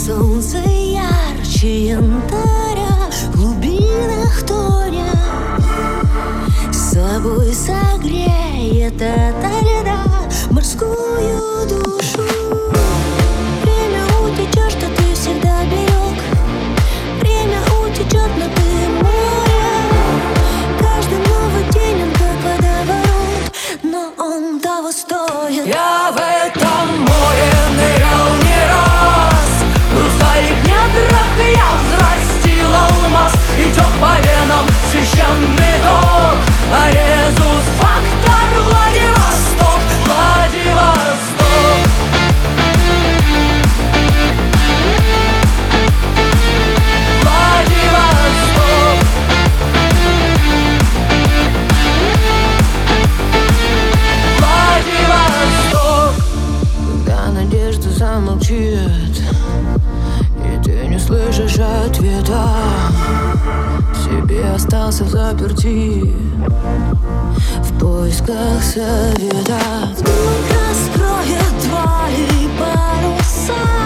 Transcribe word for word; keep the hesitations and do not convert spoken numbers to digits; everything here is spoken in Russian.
Солнце ярче янтаря, в глубинах тоня с собой согреет ото льда морскую душу. Время утечет, что ты всегда берег. Время утечет, но ты море. Каждый новый день он как водоворот, но он того стоит. Я в этом море нырял не раз. В твоих недрах я взрастил алмаз. Идет по венам священный ток. Резус фактор Владивосток, Владивосток. Владивосток. Владивосток. Когда надежда замолчит и ты не слышишь ответа, себе остался взаперти в поисках совета. Вдруг раскроет твои паруса.